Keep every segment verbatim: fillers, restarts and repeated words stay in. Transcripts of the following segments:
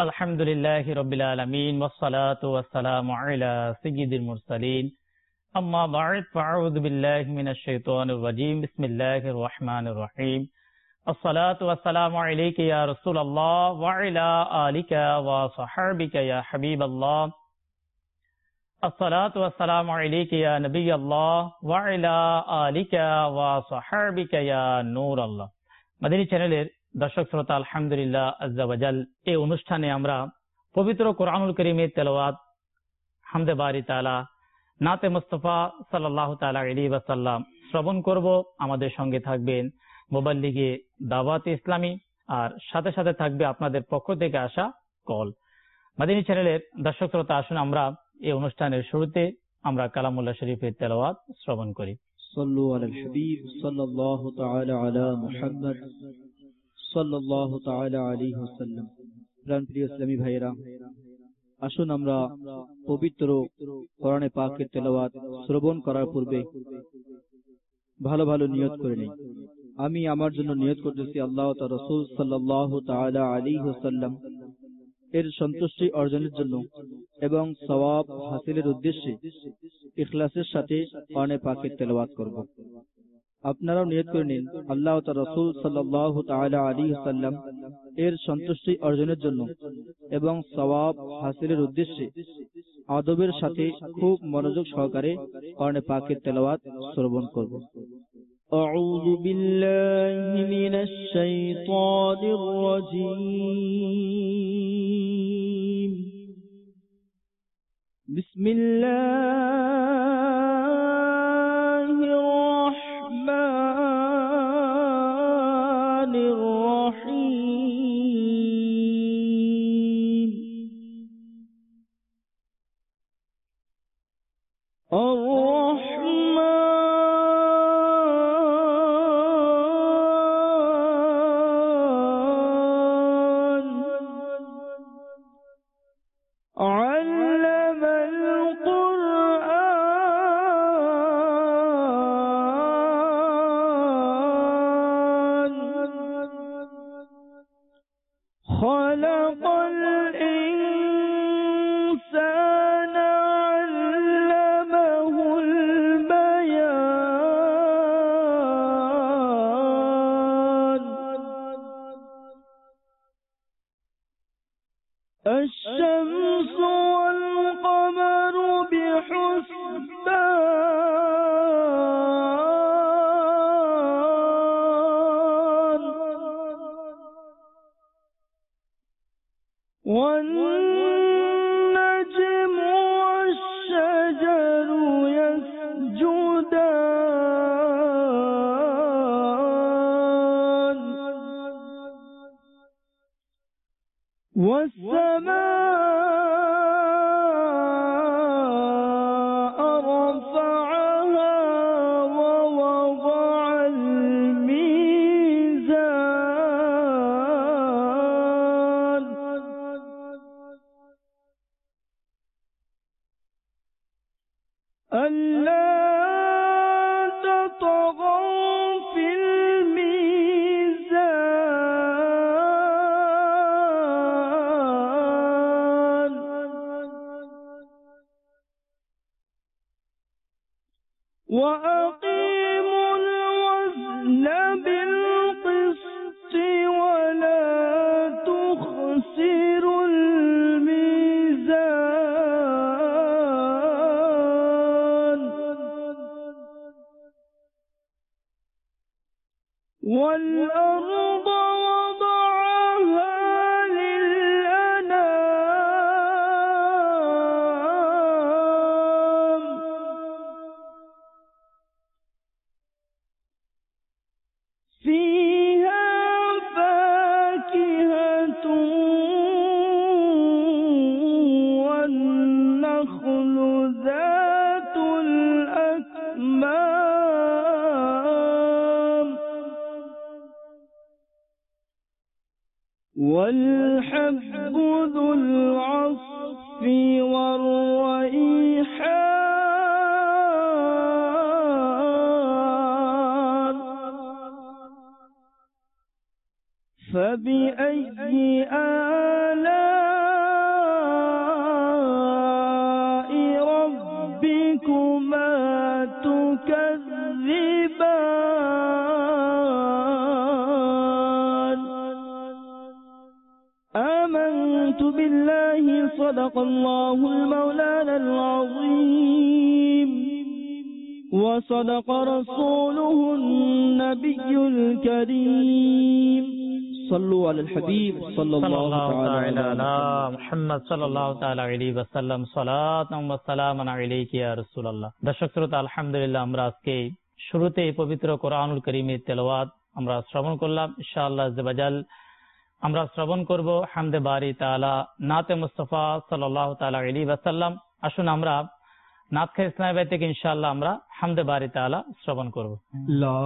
আলহামদুলিল্লাহি রাব্বিল আলামিন ওয়াসসালাতু ওয়াসসালামু আলা সাইয়্যিদিল মুরসালিন আম্মা বা'দ ফাআউযু বিল্লাহি মিনাশ শাইতানির রাজীম বিসমিল্লাহির রহমানির রহিম আসসালাতু ওয়াসসালামু আলাইকা ইয়া রাসূলুল্লাহ ওয়া আলা আলিকা ওয়া সাহবিকা ইয়া হাবিবাল্লাহ আসসালাতু ওয়াসসালামু আলাইকা ইয়া নবিয়াল্লাহ ওয়া আলা আলিকা ওয়া সাহবিকা ইয়া নূরাল্লাহ। মাদানী চ্যানেলের দর্শক শ্রোতা, আলহামদুলিল্লাহ আজ্জা ওয়া জাল, এই অনুষ্ঠানে আমরা পবিত্র কোরআনুল কারীমের তেলাওয়াত, হামদে বারি তাআলা, নাতে মুস্তাফা সাল্লাল্লাহু তাআলা আলাইহি ওয়াসাল্লাম শ্রবণ করব। আমাদের সঙ্গে থাকবেন মুবাল্লিগে দাওয়াত ইসলামী, আর সাথে সাথে থাকবে আপনাদের পক্ষ থেকে আসা কল। মাদানী চ্যানেলের দর্শক শ্রোতা, আসুন আমরা এই অনুষ্ঠানের শুরুতে আমরা কালামুল্লাহ শরীফের তেলাওয়াত শ্রবণ করি। সাল্লু আলাল হাবিব সাল্লাল্লাহু তাআলা আলা মুহাম্মদ সাল্লাল্লাহু তাআলা আলাইহি ওয়াসাল্লাম। প্রিয় ইসলামী ভাইয়েরা, আসুন আমরা পবিত্র কোরআনে পাকের তেলাওয়াত শ্রবণ করার পূর্বে ভালো ভালো নিয়ত করে নেই। আমি আমার জন্য নিয়ত করতেছি আল্লাহ ও তার রাসূল সাল্লাল্লাহু তাআলা আলাইহি ওয়াসাল্লাম এর সন্তুষ্টি অর্জনের জন্য এবং সওয়াব হাসিলের উদ্দেশ্যে ইখলাসের সাথে কোরআনে পাকের তেলাওয়াত করব। আপনারাও নিয়ত করে নিন আল্লাহ ও তার রাসূল সাল্লাল্লাহু তাআলা আলাইহি ওয়াসাল্লাম এর সন্তুষ্টি অর্জনের জন্য এবং সওয়াব হাসিলের উদ্দেশ্যে আদবের সাথে খুব মনোযোগ সহকারে কোরআনে পাকের তেলাওয়াত শ্রবণ করব। আউযু বিল্লাহি মিনাশ শাইতানির রাজীম। বিসমিল্লাহির রাহমানির রহিম। خلق الإنسان علمه البيان الشمس والقمر بحسبان والنجم والشجر يسجدان والسماء رفعها ووضع الميزان ألا تطغوا في الميزان وأقيموا الوزن بالقسط ولا تخسروا الميزان والأرض وضعها للأنام آمنت بالله صدق الله المولانا العظيم وصدق رسوله النبي الكريم صلوا على الحبيب صلى الله تعالى على محمد صلى الله تعالى عليه وسلم صلاة والسلام عليك يا رسول الله। দর্শক শ্রোতা, আলহামদুলিল্লাহ আমরা আজকে শুরুতে পবিত্র কোরআনুল কারীমের তেলাওয়াত আমরা শ্রবণ করলাম। ইনশাআল্লাহ আজ্জা ওয়াজাল আমরা শ্রবণ করব হামদে বারি তাআলা নাতে মুস্তাফা সাল্লাল্লাহু তাআলা আলাইহি ওয়াসাল্লাম। আসুন আমরা নাত খাই ইসলামী বাই থেকে ইনশাআল্লাহ আমরা হামদে বারি তাআলা শ্রবণ করব। লা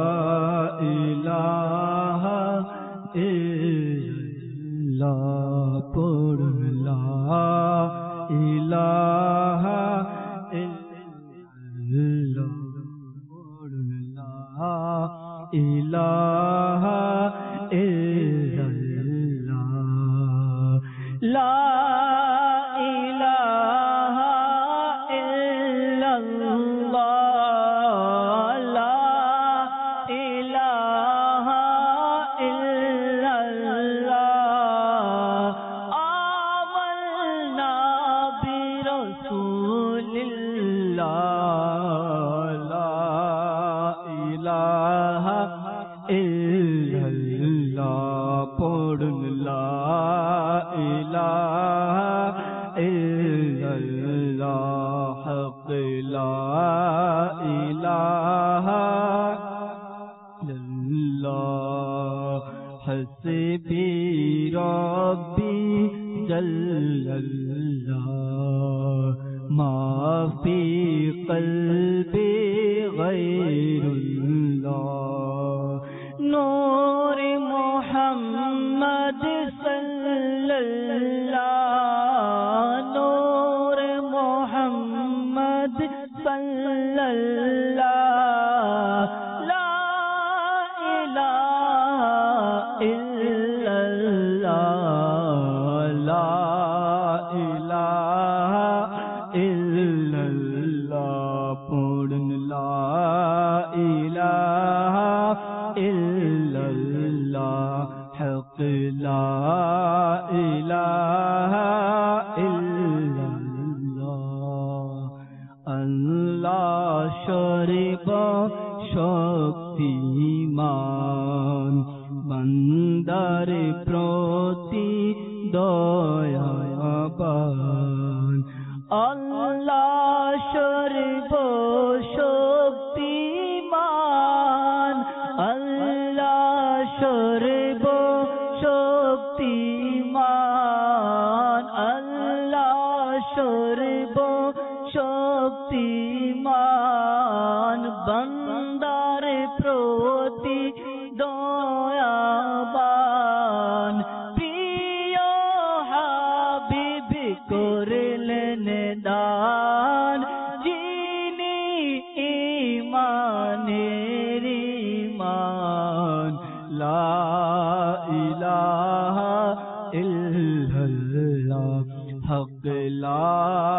ইলাহা ইল্লাল্লাহ পড়ুন, লা ইলাহা ইল্লাল্লাহ পড়ুন, লা ইলাহা ইল্লাল্লাহ, লা ইলাহা ইল্লাল্লাহ, লা ইলাহা ইল্লাল্লাহ, আমান্না বিরাসূলিল্লাহ, লা ইলাহা ইল্লাল্লাহ পড়ুন, লা ইলাহা ইল্লাল্লাহ, হক লা ইলাহা ইল্লাল্লাহ, হাসবি রব্বি জাল্লাল্লাহ, মা ফি কলবি গায়রুল্লাহ, নূর মুহাম্মদ সাল্লাল্লাহ, নূর মুহাম্মদ সাল্লাল্লাহ, লা ইলাহা ইল্লাল্লাহ, লা ইলাহা ইল্লাল্লাহ পড়ুন, লা ইলাহা ইল্লাল্লাহ, হক লা ইলাহা ইল্লাল্লাহ, আল্লাহ শরীফ শক্তিমান, বান্দার প্রতি দয়াবান, আল্লাহ শরীফ শক্তিমান, আল্লাহ শরীফ শক্তিমান, আল্লাহ শরীফ শক্তিমান, বান্দার প্রতি দয়াবান, প্রিয় হাবিব করলেন দান, যিনি ঈমানের ঈমান, লা ইলাহা ইল্লাল্লাহ, হক লা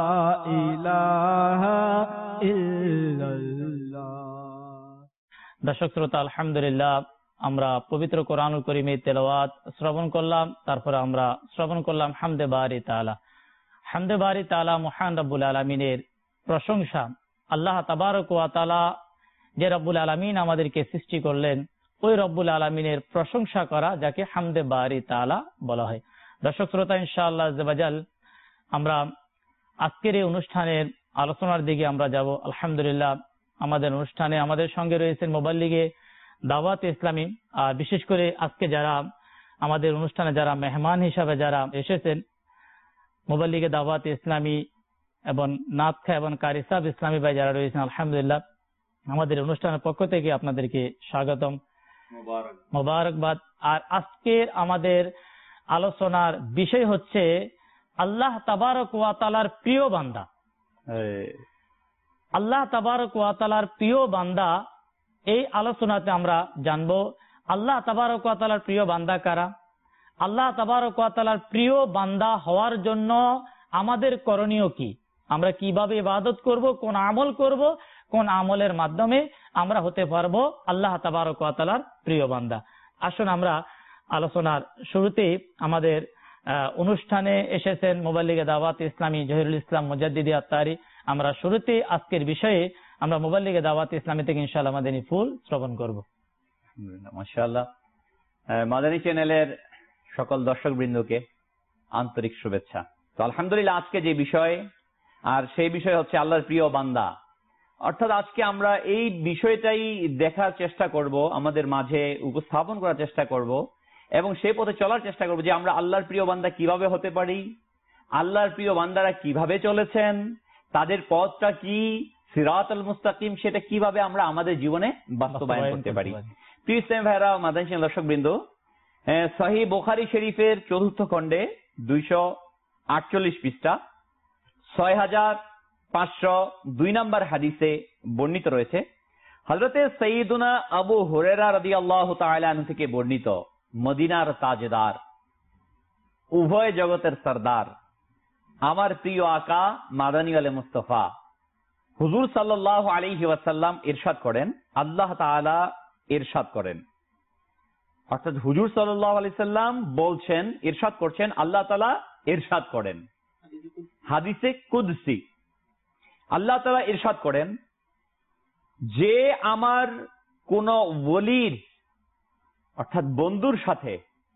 ইলাহা ইল্লাল্লাহ। দর্শক শ্রোতা, আলহামদুলিল্লাহ আমরা পবিত্র কোরআনুল কারীমের তেলাওয়াত শ্রবণ করলাম, তারপরে আমরা শ্রবণ করলাম হামদে বারি তাআলা। হামদে বারি তাআলা মহান রব্বুল আলামিনের প্রশংসা। আল্লাহ তাবারক ওয়া তাআলা যে রব্বুল আলামিন আমাদেরকে সৃষ্টি করলেন, ওই রব্বুল আলামিনের প্রশংসা করা যাকে হামদে বারি তাআলা বলা হয়। দর্শক শ্রোতা, ইনশাআল্লাহ আজ্জা ওয়াজাল আমরা আজকের এই অনুষ্ঠানের আলোচনার দিকে আমরা যাব। আলহামদুলিল্লাহ আমাদের অনুষ্ঠানে আমাদের সঙ্গে রয়েছেন মুবাল্লিগে দাওয়াত ইসলামী, আর বিশেষ করে আজকে যারা আমাদের অনুষ্ঠানে যারা মেহমান হিসাবে যারা এসেছেন, মুবাল্লিগে দাওয়াত ইসলামী এবং নাতখা এবং কারি সাহেব ইসলামী ভাই যারা রয়েছেন, আলহামদুলিল্লাহ আমাদের অনুষ্ঠানের পক্ষ থেকে আপনাদেরকে স্বাগতম, মোবারকবাদ। আর আজকের আমাদের আলোচনার বিষয় হচ্ছে আল্লাহ তাবারক ওয়া তাআলার প্রিয় বান্দা। আল্লাহ তাবারক ওয়া তাআলার প্রিয় বান্দা, এই আলোচনাতে আমরা জানবো আল্লাহ তাবারক ওয়া তাআলার প্রিয় বান্দা কারা, আল্লাহ তাবারক ওয়া তাআলার প্রিয় বান্দা হওয়ার জন্য আমাদের করণীয় কি, আমরা কিভাবে ইবাদত করব, কোন আমল করব, কোন আমলের মাধ্যমে আমরা হতে পারবো আল্লাহ তাবারক ওয়া তাআলার প্রিয় বান্দা। আসুন আমরা আলোচনার শুরুতে আমাদের অনুষ্ঠানে এসেছেন মুবাল্লিগে দাওয়াত ইসলামী জহিরুল ইসলাম মুজাদ্দিদি আত্তারি। আমরা শুরুতে আজকের বিষয়ে আমরা মুবাল্লিগে দাওয়াত ইসলামী থেকে ইনশাআল্লাহ মাদানী ফুল শ্রবণ করব। মাশাআল্লাহ। মাদানী চ্যানেলের সকল দর্শক বৃন্দকে আন্তরিক শুভেচ্ছা। তো আলহামদুলিল্লাহ, আজকে যে বিষয়, আর সেই বিষয় হচ্ছে আল্লাহর প্রিয় বান্দা। অর্থাৎ আজকে আমরা এই বিষয়টাই দেখার চেষ্টা করব, আমাদের মাঝে উপস্থাপন করার চেষ্টা করব এবং সেই পথে চলার চেষ্টা করব যে আমরা আল্লাহর প্রিয় বান্দা কিভাবে হতে পারি, আল্লাহর প্রিয় বান্দারা কিভাবে চলেছেন, তাদের পথটা কি, সিরাতুল মুস্তাকিম, সেটা কিভাবে আমরা আমাদের জীবনে বাস্তবায়ন করতে পারি। প্রিয় ইসলাম ভাইরা, মাদানী চ্যানেল দর্শক বৃন্দ, সহিহ বুখারী শরীফের চতুর্থ খণ্ডে দুইশো আটচল্লিশ পৃষ্ঠা ছয় হাজার পাঁচশো দুই নম্বর হাদিসে বর্ণিত রয়েছে, হযরতে সাইয়্যিদুনা আবু হুরায়রা রাদিয়াল্লাহু তাআলা আনহু থেকে বর্ণিত, মদিনার তাজদার, উভয় জগতের সরদার, আমার প্রিয় আকা মাদানী ওয়ালে মুস্তাফা হুজুর সাল্লাল্লাহু আলাইহি ওয়াসাল্লাম ইরশাদ করেন, আল্লাহ তাআলা ইরশাদ করেন, অর্থাৎ হুজুর সাল্লাল্লাহু আলাইহি সাল্লাম বলছেন, ইরশাদ করছেন, আল্লাহ তাআলা ইরশাদ করেন। হাদিসে কুদসি আল্লাহ তাআলা ইরশাদ করেন, যে আমার কোন ওলির অর্থাৎ বন্ধুর সাথে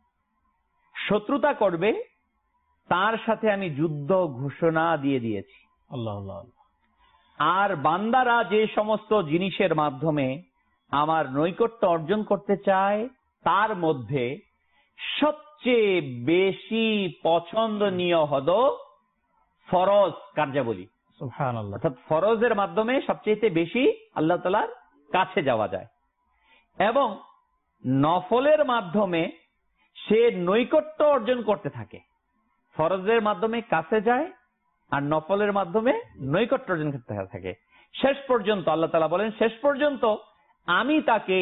শত্রুতা করবে, তার সাথে আমি যুদ্ধ ঘোষণা দিয়ে দিয়েছি। আল্লাহ আল্লাহ। আর বান্দারা যে সমস্ত জিনিসের মাধ্যমে আমার নৈকট্য অর্জন করতে চায়, তার মধ্যে সবচেয়ে বেশি পছন্দনীয় হলো ফরজ কার্যাবলী। সুবহানাল্লাহ। অর্থাৎ ফরজের মাধ্যমে সবচেয়ে বেশি আল্লাহ তাআলার কাছে যাওয়া যায় এবং নফলের মাধ্যমে সে নৈকট্য অর্জন করতে থাকে। ফরজের মাধ্যমে কাছে যায় আর নফলের মাধ্যমে নৈকট্য অর্জন করতে থাকে। শেষ পর্যন্ত আল্লাহ তাআলা বলেন, শেষ পর্যন্ত আমি তাকে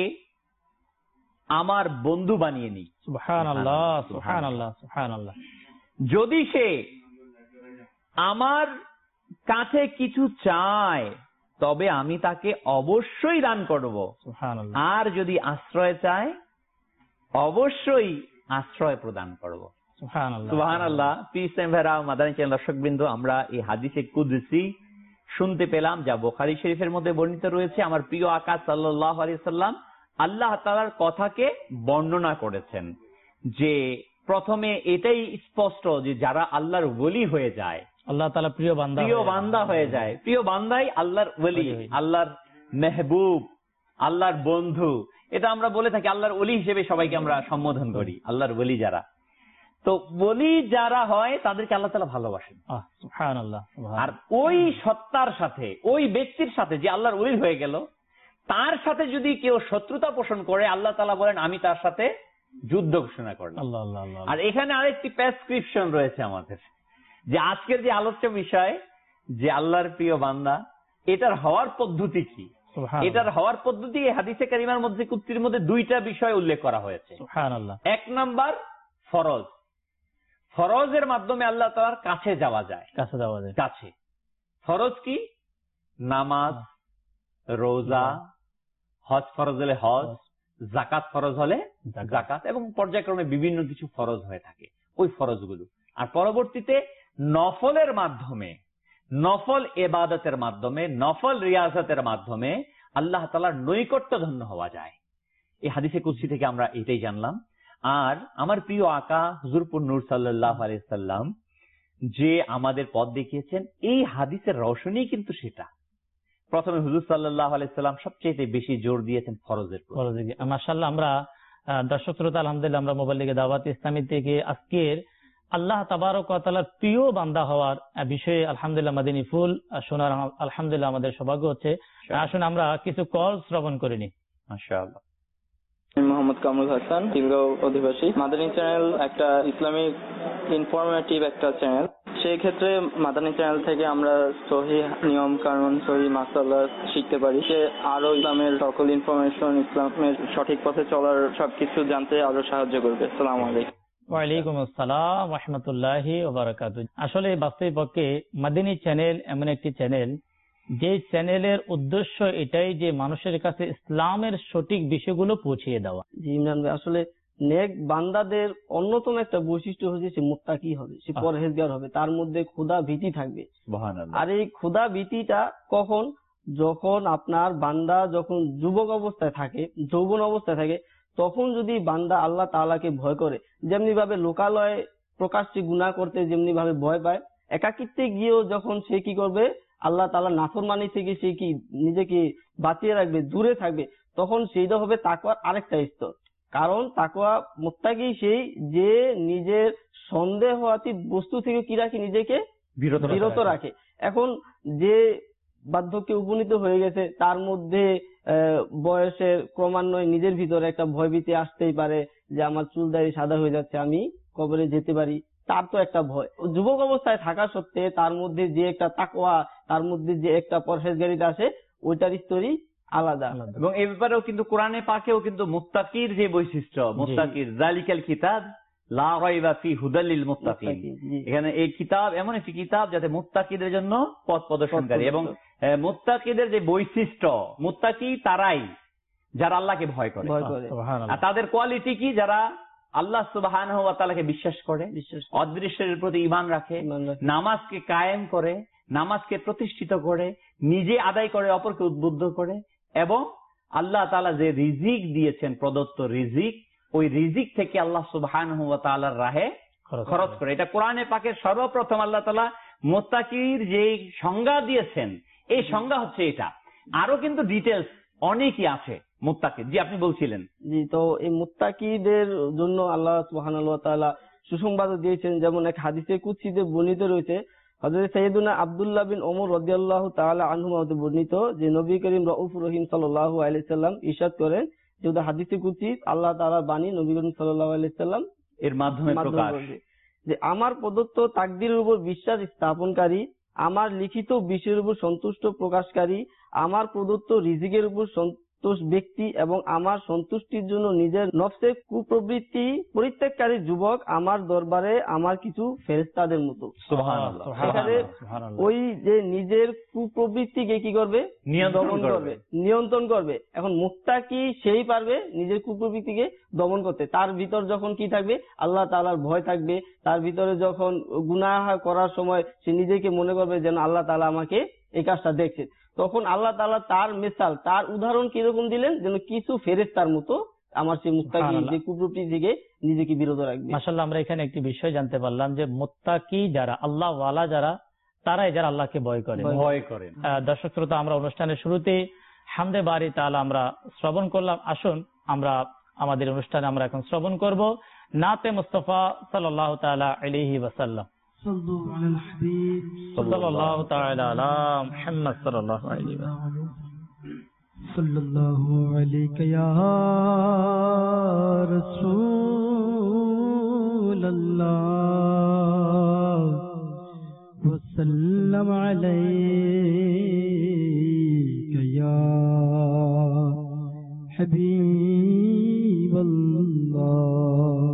আমার বন্ধু বানিয়ে নিই। সুবহানাল্লাহ সুবহানাল্লাহ সুবহানাল্লাহ। যদি সে আমার কাছে কিছু চায় তবে আমি তাকে অবশ্যই দান করব, সুবহানাল্লাহ। আর যদি আশ্রয় চায় অবশ্যই আশ্রয় প্রদান করব। সুবহানাল্লাহ সুবহানাল্লাহ। পিস টাইম ভাইরা, মাদানী চ্যানেল দর্শকবৃন্দ, আমরা এই হাদিসে কুদসি শুনতে পেলাম, যা বুখারী শরীফের মধ্যে বর্ণিত রয়েছে। আমার প্রিয় আকা সাল্লাল্লাহু আলাইহি সাল্লাম আল্লাহ তাআলার কথাকে বর্ণনা করেছেন, যে প্রথমে এটাই স্পষ্ট যে যারা আল্লাহর ওলি হয়ে যায়, আল্লাহ তাআলা প্রিয় বান্দা প্রিয় বান্দা হয়ে যায়, প্রিয় বান্দাই আল্লাহর ওলি, আল্লাহর মেহবুব, আল্লাহর বন্ধু। এটা আমরা বলে থাকি, আল্লাহর ওলি হিসেবে সবাইকে আমরা সম্বোধন করি, আল্লাহর ওলি যারা। তো ওলি যারা হয় তাদেরকে আল্লাহ তাআলা ভালোবাসেন। সুবহানাল্লাহ। আর ওই সত্তার সাথে, ওই ব্যক্তির সাথে যে আল্লাহর ওলি হয়ে গেল, তার সাথে যদি কেউ শত্রুতা পোষণ করে, আল্লাহ তাআলা বলেন আমি তার সাথে যুদ্ধ ঘোষণা করলাম। আল্লাহ আল্লাহ আল্লাহ। আর এখানে আরেকটি প্রেসক্রিপশন রয়েছে আমাদের, যে আজকের যে আলোচ্য বিষয় যে আল্লাহর প্রিয় বান্দা, এটার হওয়ার পদ্ধতি কি, এটার হওয়ার পদ্ধতি এই হাদিসে কারিমার মধ্যে কুদসির মধ্যে দুইটা বিষয় উল্লেখ করা হয়েছে। সুবহানাল্লাহ। এক নাম্বার ফরজ, ফরজের মাধ্যমে আল্লাহ তাআলার কাছে যাওয়া যায়, কাছে যাওয়া যায়। কাছে। ফরজ কি? নামাজ, রোজা, হজ ফরজ হলে হজ, যাকাত ফরজ হলে যাকাত, এবং পর্যায়ক্রমে বিভিন্ন কিছু ফরজ হয়ে থাকে, ওই ফরজগুলো। আর পরবর্তীতে নফলের মাধ্যমে, নফল ইবাদতের মাধ্যমে, নফল রিয়াজতের মাধ্যমে আল্লাহ তাআলার নৈকট্য ধন্য হওয়া যায়। এই হাদিসে কুদসি থেকে আমরা এটাই জানলাম। আর আমার প্রিয় আকা হুজুরপুর নূর সাল্লাল্লাহু আলাইহি সাল্লাম যে আমাদের পথ দেখিয়েছেন, এই হাদিসের রওশনী কিন্তু সেটা। প্রথমে হুজুর সাল্লাল্লাহু আলাইহি সাল্লাম সবচেয়ে বেশি জোর দিয়েছেন ফরজের প্রতি। মাশাআল্লাহ। আমরা দর্শক শ্রোতা, আলহামদুলিল্লাহ, আমরা মুবাল্লিগে দাওয়াত ইসলামী থেকে আজকের আল্লাহ তাবারক ওয়া তাআলার প্রিয় বান্দা হওয়ার বিষয়ে আলহামদুলিল্লাহ মাদানী ফুল শোনার আলহামদুলিল্লাহ আমাদের সৌভাগ্য হচ্ছে। আসুন আমরা কিছু কল শ্রবণ করে নিই। মাশাআল্লাহ। মোহাম্মদ কামরুল হাসান, খিলগাঁও অধিবাসী। মাদানী চ্যানেল একটা ইসলামিক ইনফরমেটিভ একটা চ্যানেল। সেই ক্ষেত্রে মাদানী চ্যানেল থেকে আমরা সহিহ নিয়ম কানুন, সহিহ মাসালা শিখতে পারি, যে আরো ইসলামের সকল ইনফরমেশন, ইসলামের সঠিক পথে চলার সবকিছু জানতে আরো সাহায্য করবে। আসসালামু আলাইকুম। ওয়ালাইকুম আসসালাম ওয়া রাহমাতুল্লাহি ওয়া বারাকাতুহু। আসলে বাস্তবিক পক্ষে মাদানী চ্যানেল এমন একটি চ্যানেল, যে চ্যানেলের উদ্দেশ্য এটাই যে মানুষের কাছে ইসলামের সঠিক বিষয়গুলো পৌঁছিয়ে দেওয়া। জি ইমরান ভাই, আসলে নেক বান্দাদের অন্যতম একটা বৈশিষ্ট্য হচ্ছে সে মুত্তাকি হবে, সে পরহেজগার হবে, তার মধ্যে ক্ষুধা ভীতি থাকবে। আর এই ক্ষুধা ভীতিটা কখন? যখন আপনার বান্দা যখন যুবক অবস্থায় থাকে, যৌবন অবস্থায় থাকে, তখন যদি বান্দা আল্লাহ তাআলাকে ভয় করে, যেমনি ভাবে লোকালয়ে প্রকাশ্যে গুনাহ করতে যেমনি ভাবে ভয় পায়, একাকিত্বে গিয়েও যখন সে কি করবে, আল্লাহ তাআলা নাফরমানি থেকে সে কি নিজেকে বাঁচিয়ে রাখবে, দূরে থাকবে, তখন সেইটা হবে তাকওয়ার আরেকটা স্তর। কারণ তাকওয়া মুত্তাকি সেই যে নিজের সন্দেহাতীত বস্তু থেকে কি রাখে, নিজেকে বিরত রাখে। এখন যে বার্ধক্যে উপনীত হয়ে গেছে, তার মধ্যে বয়সের ক্রমান্বয়ে নিজের ভিতরে একটা ভয়ভীতি আসতেই পারে যে আমার চুল দাড়ি সাদা হয়ে যাচ্ছে, আমি কবরে যেতে পারি, তার তো একটা ভয়। যুবক অবস্থায় থাকা সত্ত্বে তার মধ্যে যে একটা তাকওয়া, তার মধ্যে যে একটা পরহেজগারিতা আছে, ওইটার স্তরই আলাদা। এবং এই ব্যাপারেও কিন্তু কোরআনে পাকেও কিন্তু মুত্তাকির যে বৈশিষ্ট্য, মুত্তাকির যালিকাল কিতাব লা রাইবা ফি হুদাল লিল মুত্তাকিন, এখানে এই কিতাব এমন একটি কিতাব যাতে মুত্তাকিদের জন্য পথ প্রদর্শনকারী। এবং মুত্তাকিদের যে বৈশিষ্ট্য, মুত্তাকি তারাই যারা আল্লাহকে ভয় করে। আর তাদের কোয়ালিটি কি? যারা আল্লাহ সুবহানাহু ওয়া তাআলাকে বিশ্বাস করে, অদৃশ্যের প্রতি ঈমান রাখে, নামাজকে কায়েম করে, নামাজকে প্রতিষ্ঠিত করে, নিজে আদায় করে, অপরকে উদ্বুদ্ধ করে, এবং আল্লাহ তাআলা যে রিজিক দিয়েছেন, প্রদত্ত রিজিক, ওই রিজিক থেকে আল্লাহ সুবহানাহু ওয়া তাআলার রাহে খরচ করে। এটা কোরআনে পাকের সর্বপ্রথম আল্লাহ তাআলা মুত্তাকির যে সংজ্ঞা দিয়েছেন, এই সংজ্ঞা হচ্ছে এটা। আরো কিন্তু ডিটেলস অনেকই আছে মুত্তাকি। জি, আপনি বলছিলেন। জি, তো এই মুত্তাকিদের জন্য আল্লাহ সুবহানাহু ওয়া তাআলা সুসংবাদ দিয়েছেন। যেমন এক হাদিসে কুদসিতে বর্ণিত রয়েছে, হযরত সাইয়েদুনা আব্দুল্লাহ বিন ওমর রাদিয়াল্লাহু তাআলা আনহুমা হতে বর্ণিত যে নবী করিম রাউফুর রহিম সাল্লাল্লাহু আলাইহি সাল্লাম ইরশাদ করেন, যেটা হাদিসে কুদসি আল্লাহ তাআলার বাণী, নবী করিম সাল্লাল্লাহু আলাইহি সাল্লাম এর মাধ্যমে প্রকাশ, যে আমার প্রদত্ত তাকদীরের উপর বিশ্বাস স্থাপনকারী, আমার লিখিত বিষয়ের উপর সন্তুষ্ট প্রকাশকারী, আমার প্রদত্ত রিজিকের উপর সন্তোষ ব্যক্তি এবং আমার সন্তুষ্টির জন্য নিজের নফসের কুপ্রবৃত্তি পরিত্যাগকারী যুবক আমার দরবারে আমার কিছু ফেরেশতাদের মতো। সুবহানাল্লাহ। এখানে ওই যে নিজের কুপ্রবৃত্তিকে কি করবে? নিয়ন্ত্রণ করবে, নিয়ন্ত্রণ করবে। এখন মুত্তাকি সেই পারবে নিজের কুপ্রবৃত্তিকে দমন করতে। তার ভিতর যখন কি থাকবে? আল্লাহ তাআলার ভয় থাকবে। তার ভিতরে যখন গুনাহ করার সময় সে নিজেকে মনে করবে যেন আল্লাহ তাআলা আমাকে এই কাজটা দেখছে, তখন আল্লাহ তাআলা তার মিসাল, তার উদাহরণ কিরকম দিলেন, যেন কিছু ফেরেশতার মতো আমার সেই মুত্তাকি যে কুপ্রবৃত্তি থেকে নিজেকে বিরত রাখবে। মাশাআল্লাহ, আমরা এখানে একটি বিষয় জানতে পারলাম যে মুত্তাকি যারা, আল্লাহ ওয়ালা যারা, তারাই যারা আল্লাহকে ভয় করে। ভয় করেন। দর্শক শ্রোতা, আমরা অনুষ্ঠানের শুরুতে হামদে বারি তাআলা আমরা শ্রবণ করলাম। আসুন আমরা আমাদের অনুষ্ঠানে আমরা এখন শ্রবণ করব নাতে মুস্তাফা সাল্লাল্লাহু তাআলা আলাইহি ওয়াসাল্লাম। صلوا على الحبيب صلى الله تعالى على محمد صلى الله عليه وسلم. صلى الله عليك يا رسول الله وسلم عليك يا حبيب الله.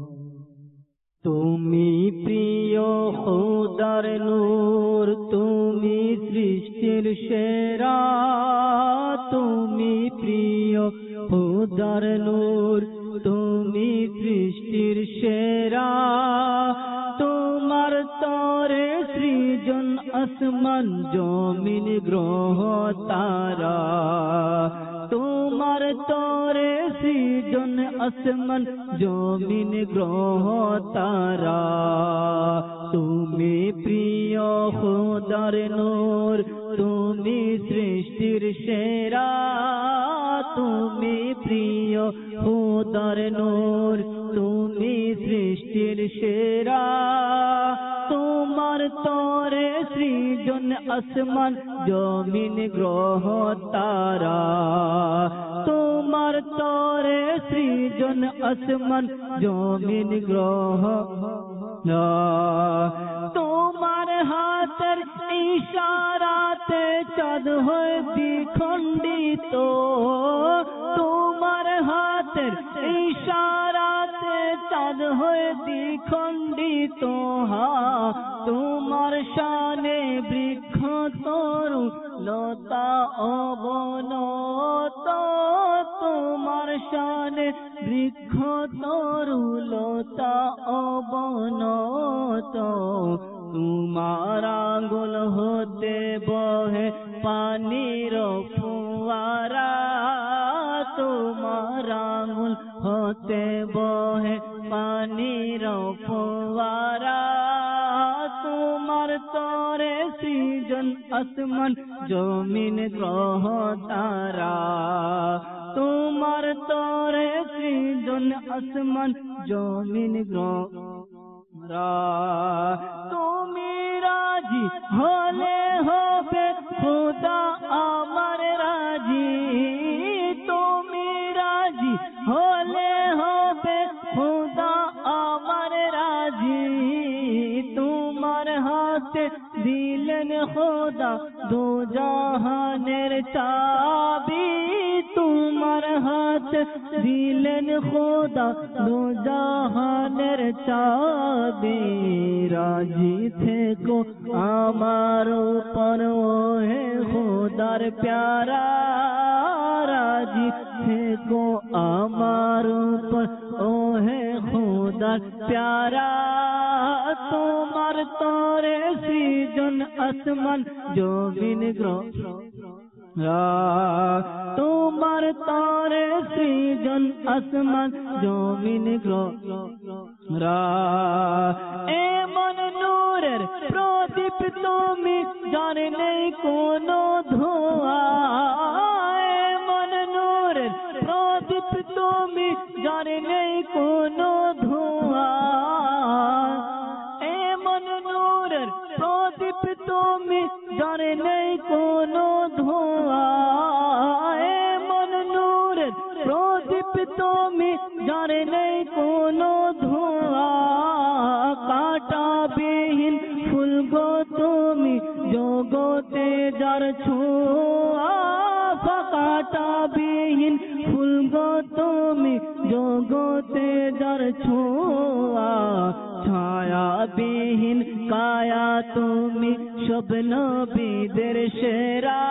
তুমি প্রিয় খোদার নূর, তুমি সৃষ্টির সেরা, তুমি প্রিয় খোদার নূর, তুমি সৃষ্টির সেরা, তোমার তরে সৃজন আসমান জমিন গ্রহ তারা, তোমার তরে সৃজন আসমান জমিন গ্রহ তারা, তুমি প্রিয় খোদার নূর, তুমি সৃষ্টির সেরা, তুমি প্রিয় খোদার নূর, তুমি সৃষ্টির সেরা, তোমার তরে সৃজন আসমান জমিন গ্রহ তারা, তোমার তরে সৃজন আসমান জমিন গ্রহ, তোমার হাতের ইশারাতে চাঁদ হয়ে বিখণ্ডিত, তোমার হাতের ইশারাতে চাঁদ হয়ে বিখণ্ডিত, হা তোমার শানে বৃক্ষ তরু লতা অবনত, তোমার শানে বৃক্ষ তরুলতা অবনত, তোমার আঙ্গুল হতে বহে পানির ফোয়ারা, তোমার আঙ্গুল হতে বহে পানির ফোয়ারা, তোমার তরে সৃজন আসমান জমিন গ্রহ তারা, তোমার তরে সৃজন আসমান জমিন গ্রহ, তুমি রাজি হলে হবে খোদা আমার রাজি, তুমি রাজি হলে হবে খোদা আমার রাজি, তোমার হাতে দিলেন খোদা দো জাহানের চাবি, তোমার হাতে দিলেন খোদা দো জাহানের চাবি, রাজি থেকো আমার উপর ওহে খোদার প্যারা, রাজি থেকো আমার উপর ওহে খোদার প্যারা, তোমার তরে সৃজন আসমান জমিন গ্রহ, তোমার তরে সৃজন আসমান জমিন গ্রহ, এমন নূরের প্রদীপ তুমি যার নেই কোনো ধোঁয়া, এমন নূরের প্রদীপ তুমি যার নেই কোনো ধোঁয়া, এমন নূরের প্রদীপ তুমি যার নেই কোনো ধোঁয়া, এমন নূরের প্রদীপ তুমি যার নেই কোনো ধোঁয়া, কাঁটাবিহীন ফুল গো তুমি জগতে যার ছোঁয়া, কাঁটাবিহীন ফুল গো তুমি জগতে যার ছোঁয়া, ছায়াবিহীন কায়া তুমি সব নবীদের সেরা,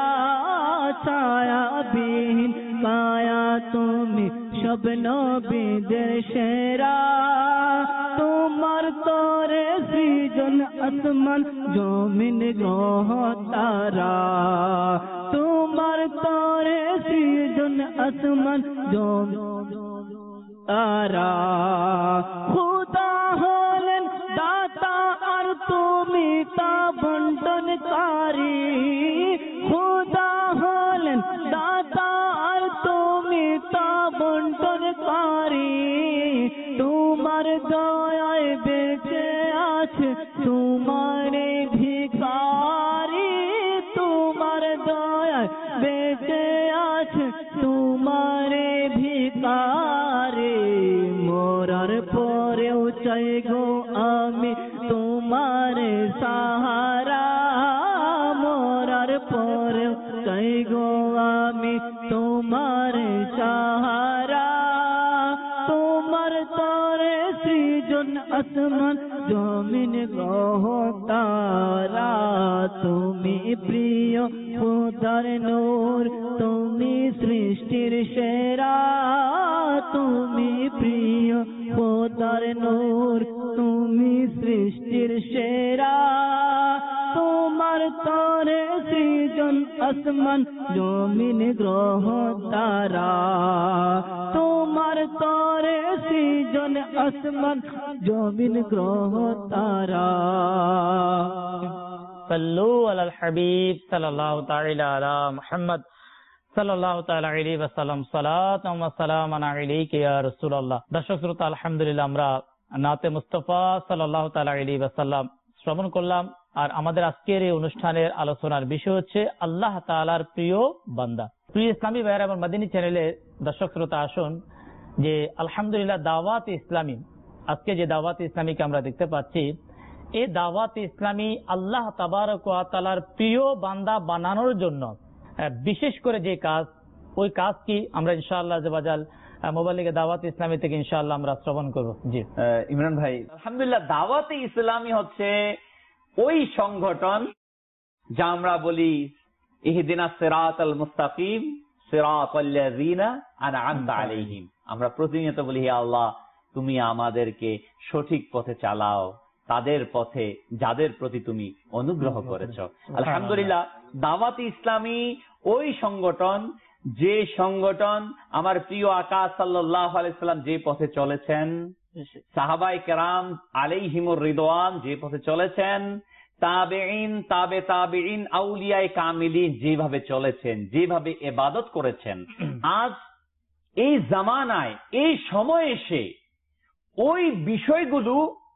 ছায়াবিহীন কায়া তুমি সব নবীদের সেরা, তোমার তরে সৃজন আসমান জমিন গ্রহ তারা, তোমার তরে সৃজন আসমান জমিন তারা, খোদা হলেন দাতা আর তুমি তা বন্টনকারী, খোদা হলেন দাতা আর তুমি তা বন্টনকারী, তোমার দয়ায় বেঁচে আছে তোমার ভিখারি, তোমার দয়ায় বেঁচে আছে তোমার ভিখারি, মরার পরেও চাই গো আমি তোমার সাহারা, মরার পরেও চাই গো আমি তোমার সাহারা, তোমার তরে সৃজন আসমান জমিন গ্রহ তারা, তুমি প্রিয় খোদার নূর তুমি সৃষ্টির সেরা, তুমি প্রিয় খোদার নূর তুমি সৃষ্টির সেরা, তোমার তরে সৃজন আসমান জমিন গ্রহ তারা, তোমার তরে সৃজন আসমান জমিন গ্রহ তারা। সাল্লু আলাল হাবিব সাল্লাল্লাহু তাআলা আলা মুহাম্মদ সাল্লাল্লাহু তাআলা আলাইহি ওয়াসাল্লাম। সালাতাম ওয়া সালামান আলাইকা ইয়া রাসূলুল্লাহ। দর্শক শ্রোতা, আলহামদুলিল্লাহ আমরা নাতে মুস্তাফা সাল্লাল্লাহু তাআলা আলাইহি ওয়াসাল্লাম শ্রবণ করলাম। আর আমাদের আজকের এই অনুষ্ঠানের আলোচনার বিষয় হচ্ছে আল্লাহ তাআলার প্রিয় বান্দা। প্রিয় ইসলামী ভাইয়েরা এবং মাদিনী চ্যানেলের দর্শক শ্রোতা, আসুন যে আলহামদুলিল্লাহ দাওয়াত ইসলামী, আজকে যে দাওয়াত ইসলামীকে আমরা দেখতে পাচ্ছি, এই দাওয়াত ইসলামী আল্লাহ তাবারক ওয়া তাআলার প্রিয় বান্দা বানানোর জন্য বিশেষ করে যে কাজ, ওই কাজ কি আমরা ইনশাআল্লাহ আযওয়াজাল মোবাইলে দাওয়াত ইসলামী থেকে ইনশাআল্লাহ আমরা শ্রবণ করব। জি ইমরান ভাই, আলহামদুলিল্লাহ দাওয়াতে ইসলামী হচ্ছে ওই সংগঠন যা আমরা বলি ইহদিনাস সিরাতাল মুস্তাকিম সিরাতাল্লাযীনা আন'আমতা আলাইহিম। আমরা প্রতিনিয়ত বলি, হে আল্লাহ, তুমি আমাদেরকে সঠিক পথে চালাও, তাদের পথে যাদের প্রতি তুমি অনুগ্রহ করেছো। আলহামদুলিল্লাহ, দাওয়াতে ইসলামী ওই সংগঠন, যে সংগঠন আমার প্রিয় আকা সাল্লাল্লাহু আলাইহি সাল্লাম যে পথে চলেছেন, সাহাবায়ে কেরাম আলাইহিমুর রিদওয়ান যে পথে চলেছেন, তাবেঈন, তাবে তাবেঈন, আউলিয়ায়ে কামিলিন যেভাবে চলেছেন, যেভাবে ইবাদত করেছেন, আজ এই জামানায় এই সময় এসে ওই বিষয়গুলো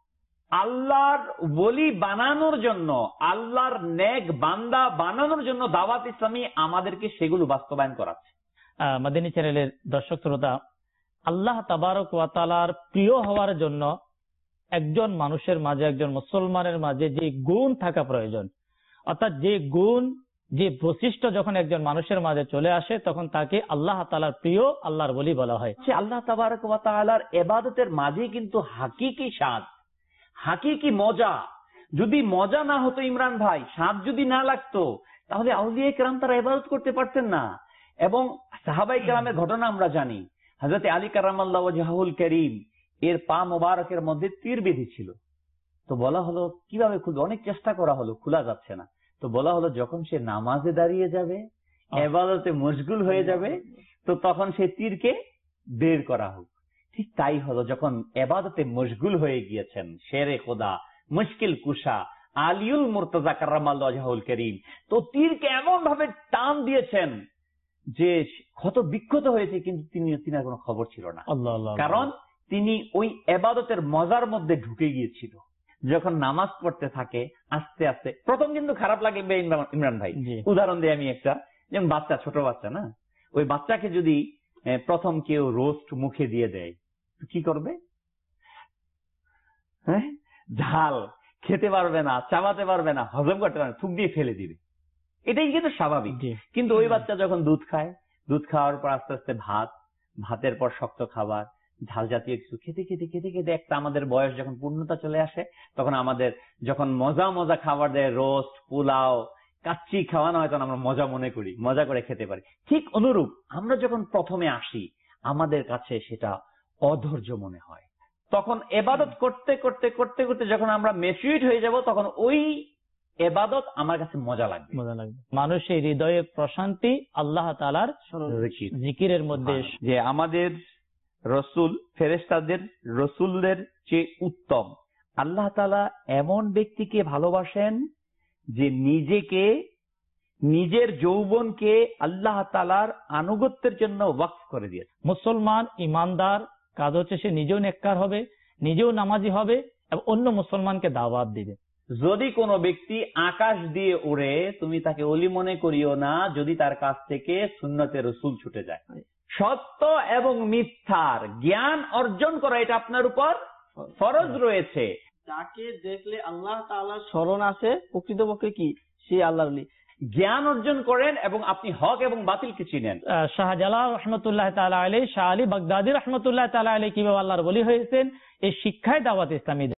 আল্লাহর ওলি বানানোর জন্য, আল্লাহর নেক বান্দা বানানোর জন্য দাওয়াত ইসলামী আমাদেরকে সেগুলো বাস্তবায়ন করাচ্ছে। মাদানী চ্যানেলের দর্শক শ্রোতা, আল্লাহ তাবারক ওয়া তাআলার প্রিয় হওয়ার জন্য একজন মানুষের মাঝে, একজন মুসলমানের মাঝে যে গুণ থাকা প্রয়োজন, অর্থাৎ যে গুণ, যে বৈশিষ্ট্য যখন একজন মানুষের মাঝে চলে আসে, তখন তাকে আল্লাহ তাআলার প্রিয়, আল্লাহর ওলি বলা হয়। সে আল্লাহ তাবারক ওয়া তাআলার ইবাদতের মাঝে কিন্তু হাকিকি স্বাদ, হাকিকি মজা। যদি মজা না হতো ইমরান ভাই, স্বাদ যদি না লাগতো, তাহলে আউলিয়া কেরাম তারা ইবাদত করতে পারতেন না। এবং সাহাবায়ে কেরামের ঘটনা আমরা জানি, হযরত আলী কারামাল্লাহু ওয়াজহুল কারীম এর পা মোবারকের মধ্যে তীর বেঁধে ছিল। তো বলা হলো কিভাবে খুলবে, অনেক চেষ্টা করা হলো, খোলা যাচ্ছে না। তো বলা হলো যখন সে নামাজে দাঁড়িয়ে যাবে, ইবাদতে মশগুল হয়ে যাবে, তো তখন সে তীরকে বের করা হোক। ঠিক তাই হলো, যখন ইবাদতে মশগুল হয়ে গিয়েছেন শেরে খোদা, মুশকিল কুশা আলিউল মুর্তজা কারামাল্লাহু ওয়াজহুল কারীম, তো তীরকে এমন ভাবে টান দিয়েছেন যে ক্ষত বিক্ষত হয়েছে, কিন্তু তিনি তিনার কোনো খবর ছিল না। কারণ তিনি ওই ইবাদতের মজার মধ্যে ঢুকে গিয়েছিল। যখন নামাজ পড়তে থাকে আস্তে আস্তে, প্রথম কিন্তু খারাপ লাগে ইমরান ভাই। উদাহরণ দিই আমি একটা, যেমন বাচ্চা, ছোট বাচ্চা না, ওই বাচ্চাকে যদি প্রথম কেউ রোস্ট মুখে দিয়ে দেয়, কি করবে? হ্যাঁ, ঝাল খেতে পারবে না, চাবাতে পারবে না, হজম করতে পারবে না, থুক দিয়ে ফেলে দিবে। এটাই কিন্তু স্বাভাবিক। কিন্তু ওই বাচ্চা যখন দুধ খায়, দুধ খাওয়ার পর আস্তে আস্তে ভাত, ভাতের পর শক্ত খাবার, ঝাল জাতীয় কিছু খেতে খেতে খেতে খেতে একটা আমাদের বয়স যখন পূর্ণতা চলে আসে, তখন আমাদের যখন মজা মজা খাবার দেয়, রোস্ট, পোলাও, কাচ্চি খাওয়ানো হয়, তখন আমরা মজা মনে করি, মজা করে খেতে পারি। ঠিক অনুরূপ আমরা যখন প্রথমে আসি, আমাদের কাছে সেটা অধৈর্য মনে হয়। তখন ইবাদত করতে করতে করতে করতে যখন আমরা ম্যাচিউরড হয়ে যাব, তখন ওই ইবাদত আমার কাছে মজা লাগবে, মজা লাগবে। মানুষের হৃদয়ে প্রশান্তি আল্লাহ তাআলার জিকিরের মধ্যে। যে আমাদের রসুল, ফেরেশতাদের রসুলদের চেয়ে উত্তম। আল্লাহ তাআলা এমন ব্যক্তিকে ভালোবাসেন যে নিজেকে, নিজের যৌবনকে আল্লাহ তাআলার আনুগত্যের জন্য ওয়াকফ করে দিয়েছে। মুসলমান ইমানদার কাজ হচ্ছে সে নিজেও নেককার হবে, নিজেও নামাজি হবে এবং অন্য মুসলমানকে দাওয়াত দিবে। যদি কোনো ব্যক্তি আকাশ দিয়ে উড়ে, তুমি তাকে ওলি মনে করিও না যদি তার কাছ থেকে সুন্নতে রসুল ছুটে যায়। সত্য এবং মিথ্যার জ্ঞান অর্জন করা, এটা আপনার উপর ফরজ রয়েছে। যাকে দেখলে আল্লাহ তাআলার স্মরণ আসে, প্রকৃতপক্ষে কি সে আল্লাহর ওলি। জ্ঞান অর্জন করেন এবং আপনি হক এবং বাতিলকে চিনেন। শাহজালাল রহমতুল্লাহ তাআলা আলাইহি, শাহ আলী বাগদাদী রহমতুল্লাহ তাআলা আলাইহি কিভাবে আল্লাহর ওলি হয়েছেন, এই শিক্ষায় দাওয়াত ইসলামী।